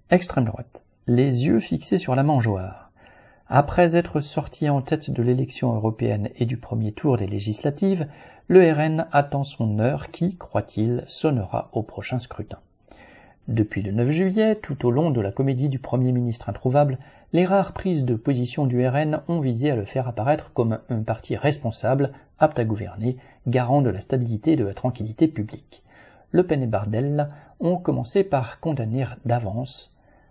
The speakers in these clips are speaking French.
Extrême droite, les yeux fixés sur la mangeoire. Après être sorti en tête de l'élection européenne et du premier tour des législatives, le RN attend son heure qui, croit-il, sonnera au prochain scrutin. Depuis le 9 juillet, tout au long de la comédie du Premier ministre introuvable, les rares prises de position du RN ont visé à le faire apparaître comme un parti responsable, apte à gouverner, garant de la stabilité et de la tranquillité publique. Le Pen et Bardella ont commencé par condamner d'avance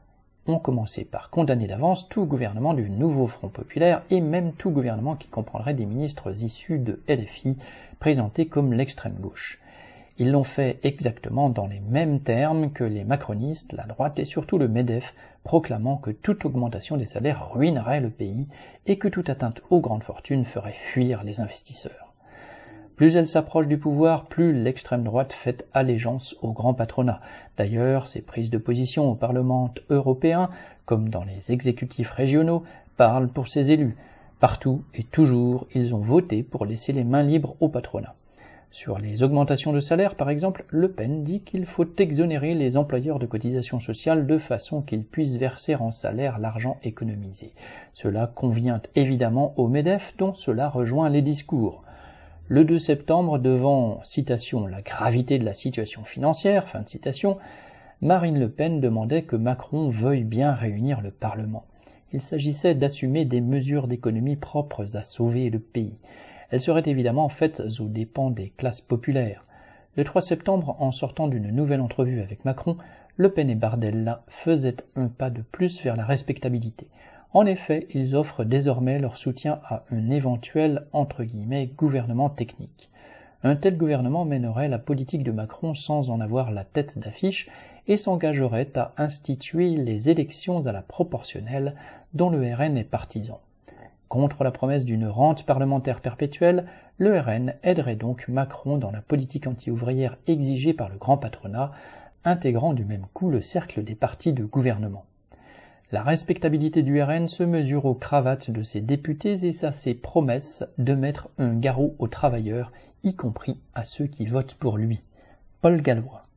tout gouvernement du nouveau Front populaire et même tout gouvernement qui comprendrait des ministres issus de LFI, présentés comme l'extrême gauche. Ils l'ont fait exactement dans les mêmes termes que les macronistes, la droite et surtout le MEDEF, proclamant que toute augmentation des salaires ruinerait le pays et que toute atteinte aux grandes fortunes ferait fuir les investisseurs. Plus elle s'approche du pouvoir, plus l'extrême droite fait allégeance au grand patronat. D'ailleurs, ses prises de position au Parlement européen, comme dans les exécutifs régionaux, parlent pour ses élus. Partout et toujours, ils ont voté pour laisser les mains libres au patronat. Sur les augmentations de salaire, par exemple, Le Pen dit qu'il faut exonérer les employeurs de cotisations sociales de façon qu'ils puissent verser en salaire l'argent économisé. Cela convient évidemment au MEDEF, dont cela rejoint les discours. Le 2 septembre, devant, citation, la gravité de la situation financière, fin de citation, Marine Le Pen demandait que Macron veuille bien réunir le Parlement. Il s'agissait d'assumer des mesures d'économie propres à sauver le pays. Elles seraient évidemment faites aux dépens des classes populaires. Le 3 septembre, en sortant d'une nouvelle entrevue avec Macron, Le Pen et Bardella faisaient un pas de plus vers la respectabilité. En effet, ils offrent désormais leur soutien à un éventuel « gouvernement technique ». Un tel gouvernement mènerait la politique de Macron sans en avoir la tête d'affiche et s'engagerait à instituer les élections à la proportionnelle dont le RN est partisan. Contre la promesse d'une rente parlementaire perpétuelle, le RN aiderait donc Macron dans la politique anti-ouvrière exigée par le grand patronat, intégrant du même coup le cercle des partis de gouvernement. La respectabilité du RN se mesure aux cravates de ses députés et à ses promesses de mettre un garrot aux travailleurs, y compris à ceux qui votent pour lui. Paul Gallois.